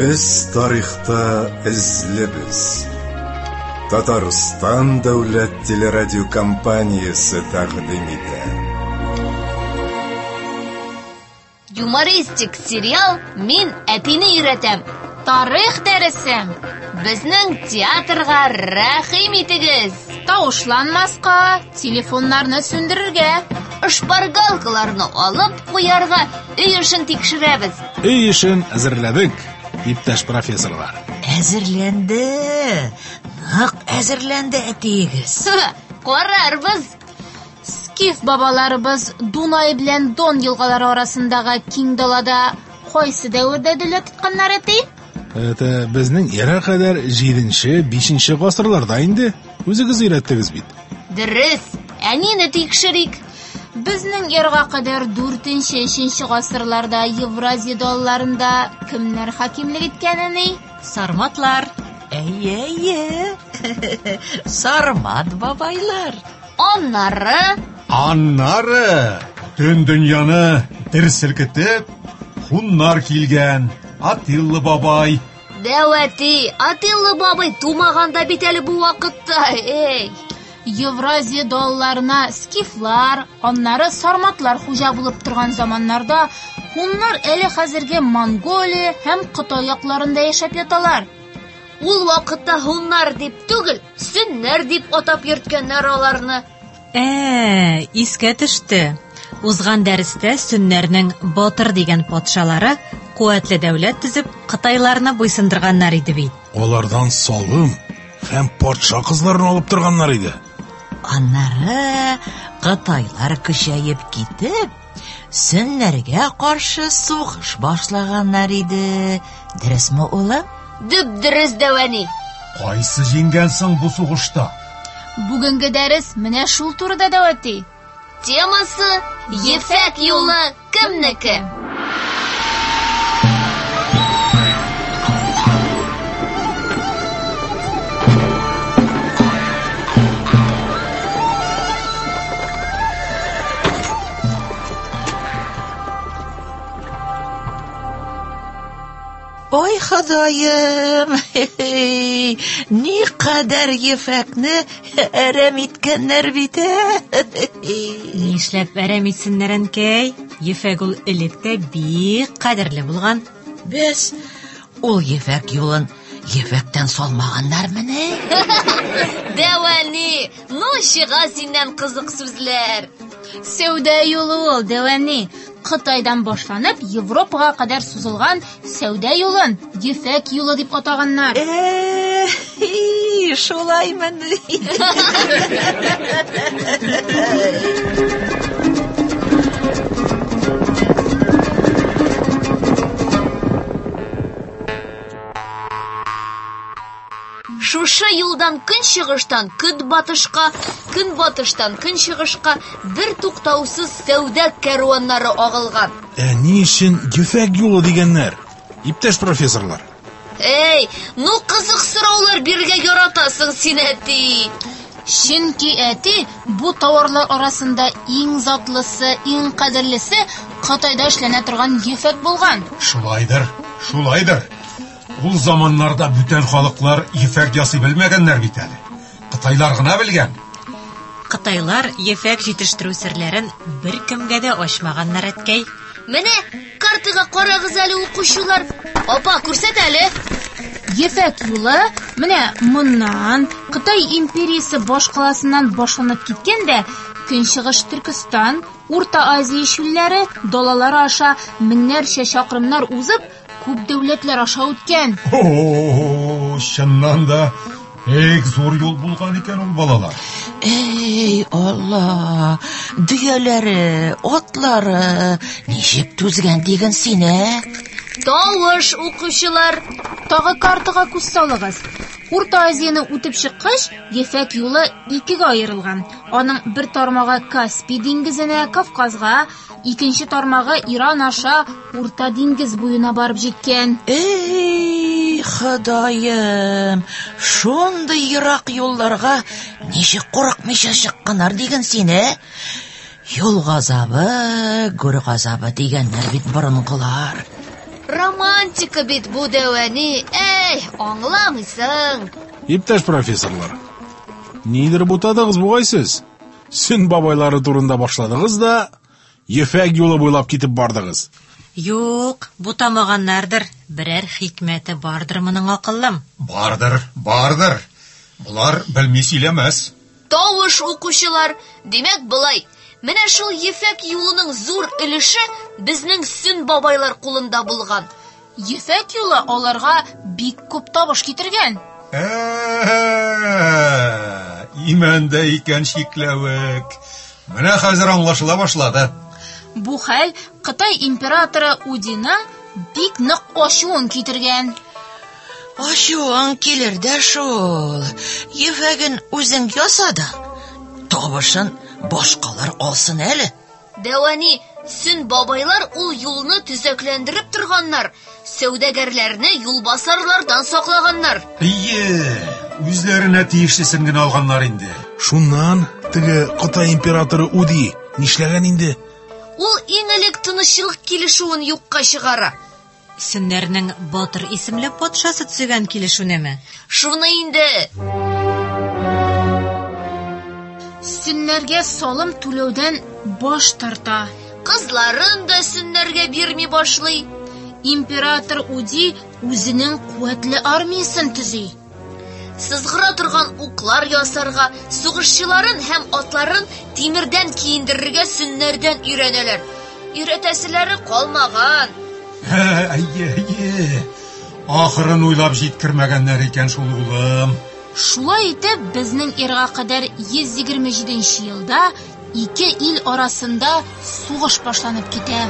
Biz tarixta izlibіз. Tatariston davlat teleradio kompaniyasi taqdim etadi. Юмористик сериал «Мин әтине өйрәтәм». Тарих дәресем. Безнең театрга рәхим итегез. Тавышланмаска, телефоннарны сүндерергә. Шпаргалкаларны алып куярга, өй эшен тикшерәбез. Өй эшен әзерләдек, иптәш профессорлар. Әзерләнде. Нак әзерләнде әтиегез. Карарбыз. Скиф бабаларыбыз Дунай белән Дон елгалары арасындагы киң далада кайсы дәвердә дәүләт тотканнар әти? Это безнең эра кадәр 7-5 гасырларда инде. Үзегез өйрәттегез бит. Дөрес. Әнине тикшерик. Безнең эрага кадәр 4-3 гасырларда Евразия далларында кемнәр хакимлек иткәнени? Сарматлар. Әйе. Сармат бабайлар. Аннары төн дөньяны дер селкетеп, хуннар килгән. Атиллы бабай. Дәвәти, Атиллы бабай тумаганда бит әле бу вакытта. Евразия далларына скифлар, аннары сарматлар хуҗа булып торган заманнарда хуннар әле хәзерге Монголия һәм Кытай якларында яшәп яталар. Ул вакытта хуннар дип түгел, сөннәр дип атап йөрткәннәр аларны. Искә төште. Узган дәрестә сөннәрнең Батыр дигән патшалары куәтле дәүләт төзеп, Кытайларны буйсындырганнар иде бит. Алардан салым һәм патша кызларын алып торганнар иде. Аннары Кытайлар көчәеп китеп, сөннәргә каршы сугыш башлаганнар иде. Дөресме, улым? Дөп-дөрес, Дәвәни. Кайсы җиңгән соң бу сугышта? Бүгенге дәрес менә шул турыда Дәвәти. Темасы Ефәк юлы кемнеке? Ой, Ходаем, ни кадәр ефәкне әрәм иткәннәр бит. Нишләп әрәм итсеннәр әнкәй? Ефәк ул электә бик кадерле булган. Без ул ефәк юлын ефәктән салмаганнар менә. Дәвәни, чыга синнән кызык сүзләр. Сәүдә юлы ул, Дәвәни. Кытайдан башланып, Европага кадәр сузылган сәүдә юлын Ефәк юлы дип атаганнар. Шулаймы? Шушы юлдан көнчыгыштан көнбатышка, көнбатыштан көнчыгышка бер туктаусыз сәүдә кәрваннары агылган. Ни өчен Ефәк юлы дигәннәр? Иптәш профессорлар. Кызык сораулар биргә яратасың син, әти. Чөнки әти бу товарлар арасында иң затлысы, иң кадерлесе Кытайда эшләнә торган ефәк булган. Шулайдыр. Ул заманнарда бүтән халыклар ефәк ясый белмәгәннәр бит әле. Кытайлар гына белгән. Кытайлар ефәк җитештерү серләрен бер кемгә дә ачмаганнар әткәй. Менә картага карагыз әле, укучылар. Апа, күрсәт әле. Ефәк юлы менә моннан Кытай империясе башкаласыннан башланып киткәндә, Көнчыгыш Төркстан, Урта Азия чүлләре, далалары аша меңнәрчә чакрымнар узып, күп дәүләтләр аша үткән. Чыннан да зур юл булган икән ул, балалар. Алла, дөяләре, атлары ничек түзгән диген сине? Тавыш, укучылар. Тагы картага күз салыгыз. Урта Азияны үтеп чыккач, Ефәк юлы 2гә аерылган. Аның бер тармагы Каспий диңгезенә, Кавказга, икенче тармагы Иран аша Урта диңгез буена барып җиткән. Ходаем, шундый ерак юлларга ничек курыкмыйча чыкканнар диген сине? Юл газабы, гүр газабы дигәннәр бит борынгылар. Романтика бит бу дәвәни. Аңламыйсың. Иптәш профессорлар, нидер бутадыгыз бугай сез? Сөн бабайлары турында башладыгыз да, Ефәк юлы буйлап китеп бардыгыз. Юк, бутамаганнардыр. Берәр хикмәте бардыр моның, акыллым. Бардыр. Булар белми сөйләмәс. Тавыш укучылар, димәк былай. Менә шул Ефәк юлының зур өлеше безнең Сөн бабайлар кулында булган. Ефәк юлы аларга бик күп табыш китергән. Имәндә икән шикләвек. Менә хәзер аңлашыла башлады. Бу хәл Кытай императоры Удина бик нык ачуын китергән. Ачуың килер дә шул. Ефәген үзең ясады. Табышын башкалар алсын әле. Дәвәни, Сөн бабайлар ул юлны төзекләндереп торганнар. Сәүдәгәрләрне юлбасарлардан саклаганнар. Үзләренә тиешлесен генә алганнар инде. Шуннан теге Кытай императоры Уди нишләгән инде? Ул иң элек тынычлык килешүен юкка чыгара. Сөннәрнең Батыр исемле патшасы төзегән килешүнеме? Шуны инде. Сөннәргә салым түләүдән баш тарта. Кызларын да Сөннәргә бирми башлый. Император Уди үзенең куәтле армиясын төзи. Сызгыра торган уклар ясарга, сугышчыларын һәм атларын тимердән киендерергә Сөннәрдән өйрәнәләр. Өйрәтәселәре калмаган. Ахырын уйлап җиткермәгәннәр икән шул улым. Шулай итеп, безнең эрга кадәр 127 елда ике ил арасында сугыш башланып китә.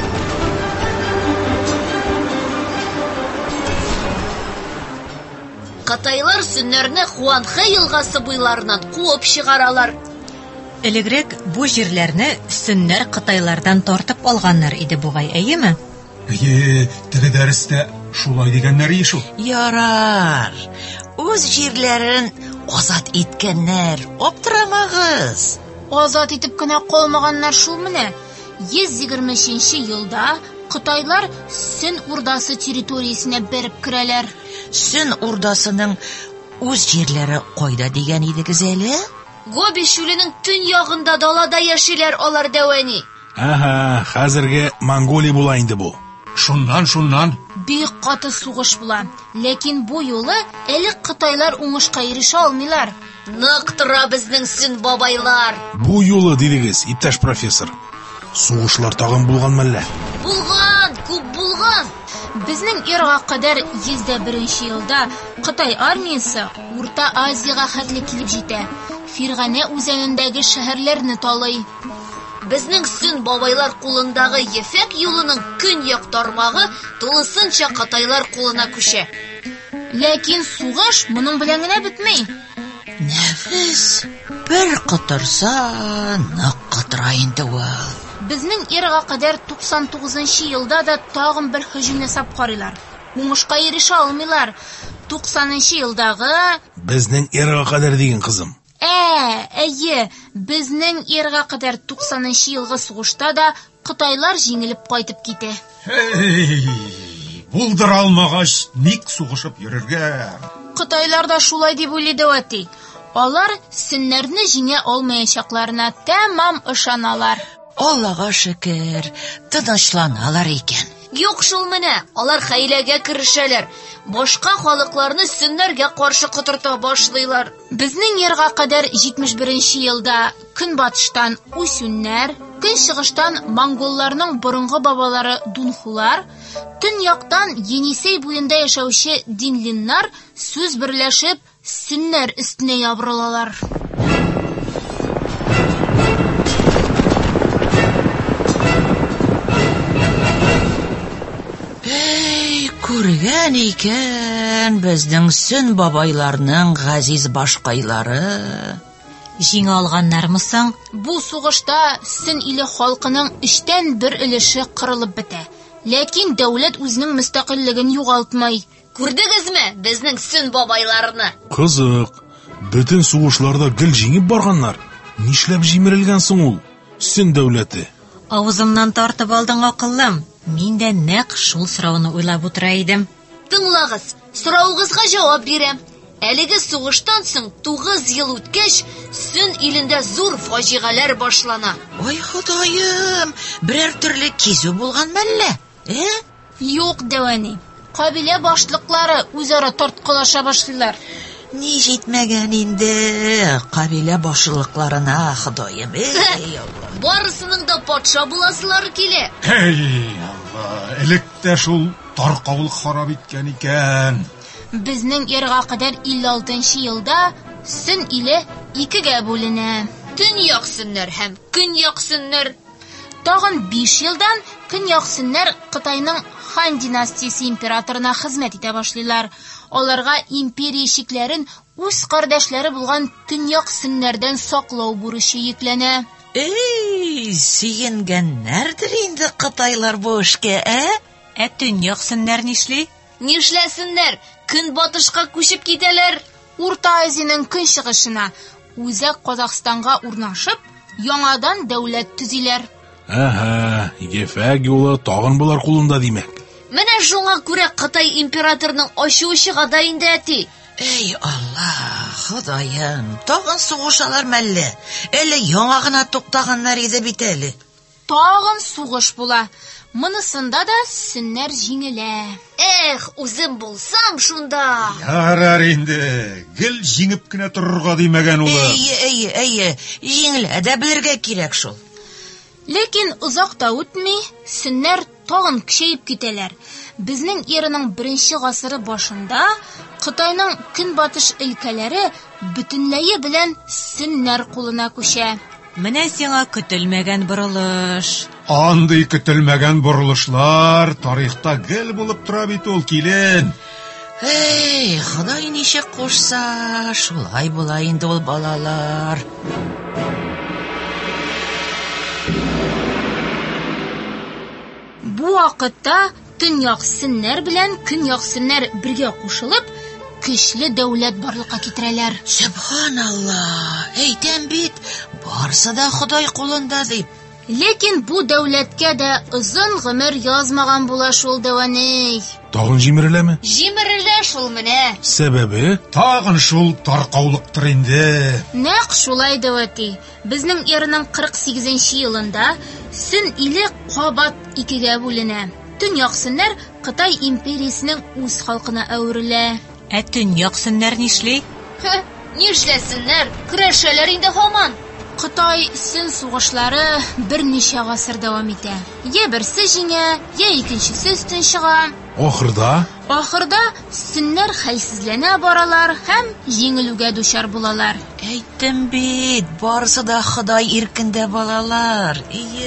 Кытайлар Сөннәрне Хуанхэ елгасы буйларыннан куып чыгаралар. Элегрәк бу җирләрне Сөннәр Кытайлардан тартып алганнар иде бугай, әйеме? Теге дәрестә шулай дигәннәр ише. Ярар. Үз җирләрен азат иткәннәр, аптырамагыз. Азат итеп кенә калмаганнар шул менә. 123 елда Кытайлар Сөн урдасы территориясенә бәреп керәләр. Сөн урдасының үз җирләре кайда дигән идегез әле? Гоби чүленең төньягында далада яшиләр алар, Дәвәни. Хәзерге Монголия була инде бу. Шуннан. Бик каты сугыш була. Ләкин бу юлы элек Кытайлар уңышка ирешә алмыйлар. Нык тора безнең Сөн бабайлар. Бу юлы дилегез, иптәш профессор. Сугышлар тагын булганмы әллә? Булган, күп булган. Безнең эрга кадәр 101 елда Кытай армиясе Урта Азияга хәтле килеп җитә. Фиргане үзәнендәге шәһәрләрне талый. Безнең Сөн бабайлар кулындагы Ефәк юлының көньяк тармагы тулысынча Кытайлар кулына күчә. Ләкин сугыш моның белән генә бетмәй. Нәфис, бер кытырса, нык кытыра инде ул. Безнең эрга кадәр 99 елда да тагын бер һөҗүм ясап карыйлар. Уңышка ирешә алмыйлар. 90 елдагы Безнең эрга кадәр дигән кызым. Әйе, безнең эрга кадәр 90 елгы сугышта да Кытайлар җиңелеп кайтып китә. Булдыра алмагач, ник сугышып йөрергә? Кытайлар да шулай дип уйлады вати. Алар Сөннәрне җиңә алмаячакларына тәмам ышаналар. Аллага шөкер, тынычланалар икән. Юк шул менә, алар хәйләгә керешәләр. Башка халыкларны Сөннәргә каршы кытырта башлыйлар. Безнең ерга кадәр 71 елда көнбатыштан Усүннәр, көнчыгыштан монголларның борынгы бабалары Дунхулар, төньяктан Енисей буенда яшәүче Динлиннар сүз берләшеп Сөннәр өстенә ябырылалар. Күргән икән безнең Сөн бабайларның газиз башкайлары. Җиңә алганнармысың? Бу сугышта Сөн иле халкының 1/3 өлеше кырылып бетә. Ләкин дәүләт үзенең мөстәкыйльлеген югалтмый. Күрдегезме безнең Сөн бабайларны? Кызык. Бөтен сугышларда гел җиңеп барганнар. Нишләп җимерелгән соң ул Сөн дәүләте? Авызымнан тартып алдың, акыллым. Мин дә нәкъ шул сорауны уйлап утыра идем. Тыңлагыз, сорауыгызга җавап бирәм. Әлеге сугыштан соң 9 ел үткәч, Сөн илендә зур фаҗигаләр башлана. Ой, Ходаем, берәр төрле кизү булган мәллә? Юк, Дәвани. Кабилә башлыклары үзара тарткылаша башлыйлар. Ни җитмәгән инде кабилә башлыкларына, Ходаем. Барысының да патша буласылары килә. Эй, Алла, электә шул таркаулык харап иткән икән. Безнең эрга кадәр 56 елда Сөн иле 2гә бүленә. Төньяк Сөннәр һәм Көньяк Сөннәр. Тагын 5 елдан Көньяк Сөннәр Кытайның Хан династиясе императорына хезмәт итә башлыйлар. Аларга империя шикләрен үз кардәшләре булган Төньяк Сөннәрдән саклау бурычы йөкләнә. Сөенгәннәрдер инде Кытайлар бу эшкә, Төньяк Сөннәр нишли? Нишләсеннәр? Көнбатышка күчеп китәләр. Урта Азияның көнчыгышына, үзәк Казакъстанга урнашып, яңадан дәүләт төзиләр. Ефәк юлы тагын булар кулында димәк. Менә шуңа күрә Кытай императорының ачуы чыга да инде, әти. Эй, Алла, Ходаем, тагын сугышалар мәллә. Әле яңа гына туктаганнар иде бит әле. Тагын сугыш була. Монысында да Сөннәр җиңелә. Үзем булсам шунда. Ярар инде, гел җиңеп кенә торырга димәгән улы. Җиңелә дә белергә кирәк шул. Ләкин озак та үтми, Сөннәр тагын көчәеп китәләр. Безнең эраның 1 гасыры башында Кытайның көнбатыш өлкәләре бөтенләе белән Сөннәр кулына күчә. Менә сиңа көтелмәгән борылыш. Андый көтелмәгән борылышлар тарихта гел булып тора бит ул, килен. Эй, Ходай ничек кушса, шулай була инде ул, балалар. Бу вакытта Төньяк Сөннәр белән Көньяк Сөннәр бергә кушылып, көчле дәүләт барлыкка китерәләр. Субханалла, әйтәм бит, барсы да Ходай кулында дип. Ләкин бу дәүләткә дә озын гомер язмаган була шул, Дәвани. Тагын җимереләме? Җимерелә шул менә. Сәбәбе? Тагын шул таркаулыктыр инде. Нәкъ шулай, Дәвати. Безнең эраның 48 елында Сөн иле кабат 2гә бүленә. Төньяк Сөннәр Кытай империясенең үз халкына әверелә. Төньяк Сөннәр нишли? Нишләсеннәр? Көрәшәләр инде һаман. Кытай Сөн сугышлары берничә гасыр дәвам итә. Я берсе җиңә, я икенчесе өстен чыга. Ахырда Сөннәр хәлсезләнә баралар һәм җиңелүгә дучар булалар. Әйттем бит, барсы да Ходай иркендә, балалар.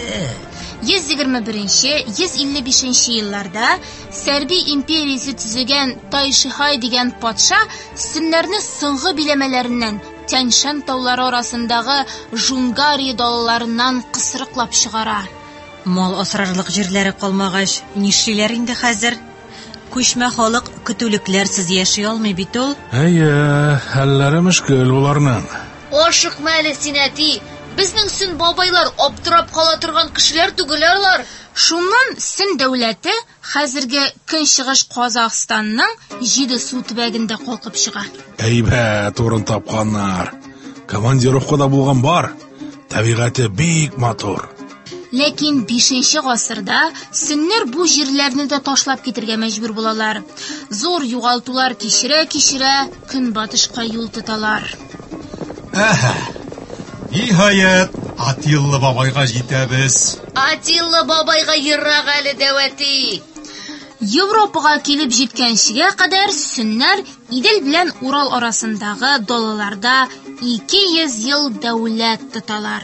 121-155 елларда Сәрби империясе төзегән Тайшихай дигән патша Сөннәрне соңгы биләмәләреннән Тяньшан таулары арасындагы Жунгари далаларыннан кысрыклап чыгара. Мал асрарлык җирләре калмагач, нишлиләр инде хәзер? Күчмә халык көтүлекләрсез яши алмый бит ул. Хәлләре мөшкел буларның. Ашыкма әле син, әти. Безнең Сөн бабайлар аптырап кала торган кешеләр түгеләр. Шуннан Сөн дәүләте хәзерге көнчыгыш Казакъстанның 7 су төбәгендә калкып чыга. Әйбәт урын тапканнар. Командировкада булган бар. Табигате бик матур. Ләкин 5 гасырда Сөннәр бу җирләрне дә ташлап китергә мәҗбүр булалар. Зур югалтулар кичерә көнбатышка юл тоталар. Ниһаять, Атиллы бабайга җитәбез. Атиллы бабайга ерак әле, Дәвати. Европага килеп җиткәнчегә кадәр Сөннәр Идел белән Урал арасындагы далаларда 200 ел дәүләт тоталар.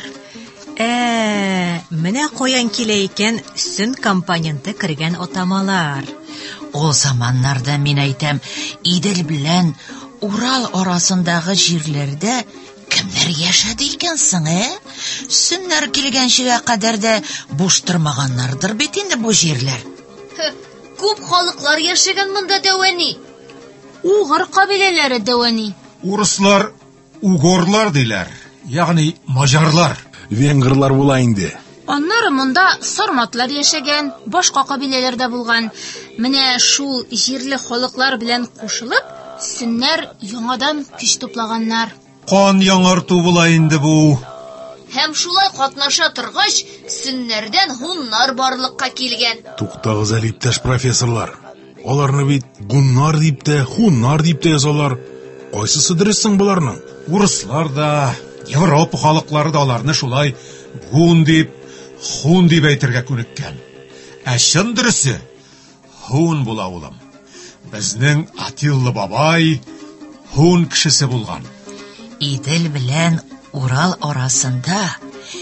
Менә каян килә икән Сөн компоненты кергән атамалар. Ул заманнарда мин әйтәм, Идел белән Урал арасындагы җирләрдә кемнәр яшәде икән соң, Сөннәр килгәнчегә кадәр дә буш тормаганнардыр бит инде бу җирләр. Күп халыклар яшәгән монда, Дәвани. Угыр кабиләләре, Дәвани. Урыслар, угорлар диләр. Ягъни мажарлар. Венгрлар була инде. Аннары Элгәре монда сарматлар яшәгән, башка кабиләләр дә булган. Менә шул җирле халыклар белән кушылып, сөннәр яңадан көч туплаганнар. Кан яңарту була инде бу. Һәм шулай катнаша торгач, сөннәрдән хуннар барлыкка килгән. Туктагыз әле, иптәш профессорлар. Аларны бит гуннар дип тә, хуннар дип тә язалар. Кайсысы дөрес соң буларның? Урыслар да, Европа халыклары да аларны шулай гун дип, хун дип әйтергә күнеккән. Ә чын дөресе хун була улым. Безнең Атиллы бабай хун кешесе булган. Идел белән Урал арасында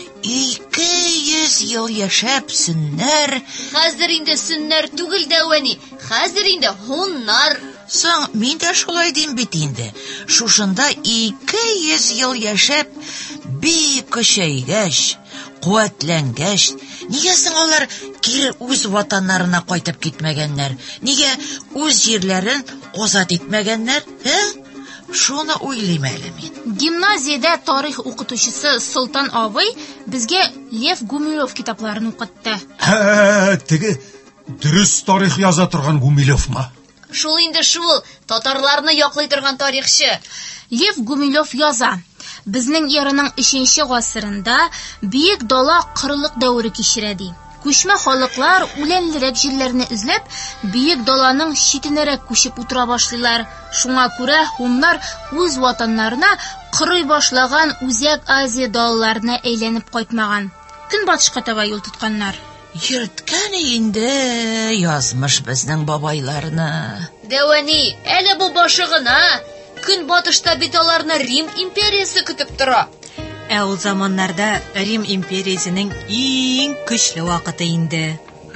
200 ел яшәп сөннәр. Хәзер инде сөннәр түгел дәвәни, хәзер инде хуннар. Соң мин дә шулай дим бит инде. Шушында 200 ел яшәп, бик көчәйгәч, куәтләнгәч, нигә соң алар кире үз ватаннарына кайтып китмәгәннәр? Нигә үз җирләрен азат итмәгәннәр? Шуны уйлыйм әле мин. Гимназиядә тарих укытучысы Солтан абый безгә Лев Гумилев китапларын укытты. Теге дөрес тарих яза торган Гумилевмы? Шул инде шул, татарларны яклый торган тарихчы. Лев Гумилев яза. Безнең эраның 3нче гасырында биек дала кырлык дәвре кичерә ди. Күчмә халыклар үләнлерәк җирләрне эзләп, биек даланың читенәрәк күчеп утыра башлыйлар. Шуңа күрә хуннар үз ватаннарына кырый башлаган Үзәк Азия далаларына әйләнеп кайтмаган. Көнбатышка таба юл тотканнар. Йөрткән инде язмыш безнең бабайларны. Дәвәни, әле бу башы гына. Көнбатышта бит аларны Рим империясы көтеп тора. Ә ул заманнарда Рим империясының иң көчле вакыты инде.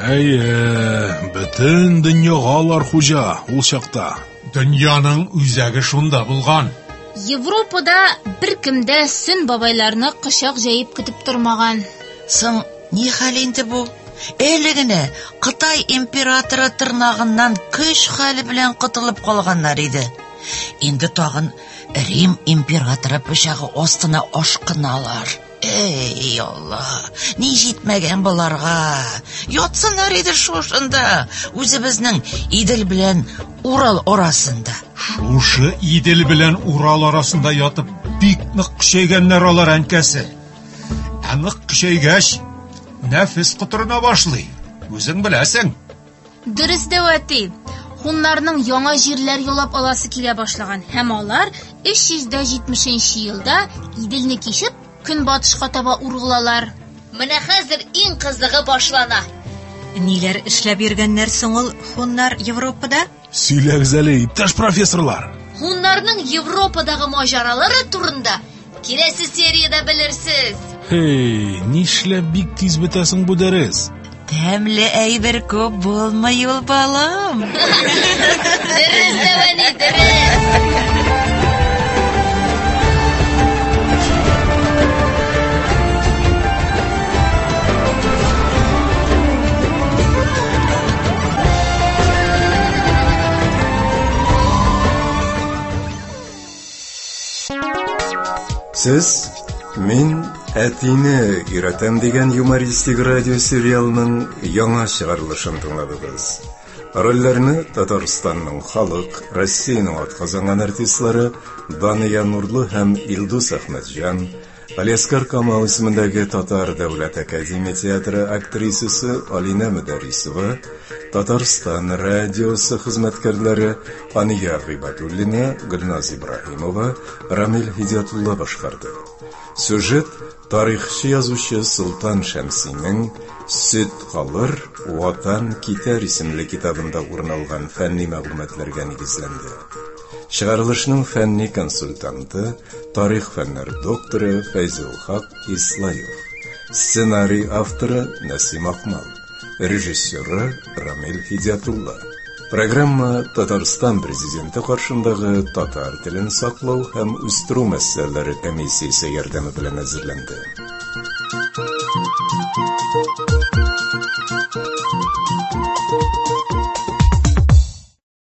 Бөтен дөньяга алар хуҗа ул чакта. Дөньяның үзәге шунда булган. Европада беркемдә сөн бабайларны кычак җәеп көтеп тормаган. Соң ни хәл инде бу? Әле генә Кытай императоры тырнагыннан көч хәле белән кытылып калганнар иде. Инде тагын Рим императоры пычагы астына ашкыналар. Эй, Алла, ни җитмәгән буларга. Ятсыннар иде шушында, үзебезнең Идел белән Урал арасында. Шушы Идел белән Урал арасында ятып, бик нык көчәйгәннәр алар әнкәсе. Ә нык көчәйгәч, нәфис кытырына башлый. Үзең беләсең. Дөрес дәвәти. Хуннарның яңа җирләр ялап аласы килә башлаган һәм алар 370 елда Иделне кичеп көнбатышка таба ургылалар. Менә хәзер иң кызыгы башлана. Ниләр эшләп йөргәннәр соң ул хуннар Европада? Сөйләгез әле, иптәш профессорлар. Хуннарның Европадагы маҗаралары турында киләсе сериядә белерсез. Нишләп бик тиз бетәсең бу дәрес? Тәмле әйбер күп булмый ул балам. Дөрес дәвәни, дөрес. Сез мин әтине өйрәтәм дигән юмористик радио сериалының яңа чыгарылышын тыңладыгыз. Рольләрне Татарстанның халык, Россиянең атказанган артистлары Дания Нурлы һәм Илдус Әхмәтҗан, Алиаскар Камал исемендәге Татар дәүләт академия театры актрисасы Алина Мөдәрисова, Татарстан радиосы хезмәткәрләре Ания Гыйбатуллина, Гөлназ Ибраһимова, Рамил Хидиятулла башкарды. Сюжет тарихчы язучы Солтан Шәмсинең «Сөт калыр, ватан китәр» исемле китабында урын алган фәнни мәгълүматларга нигезләнде. Чыгарылышның фәнни консультанты, тарих фәннәре докторы Фәйзул Хак Ислаев. Сценарий авторы Насим Акмал. Режиссеры Рамил Хидиятулла. Программа Татарстан президенты каршындагы татар телен саклау һәм үстерү мәсьәләләре комиссиясе ярдәме белән әзерләнде.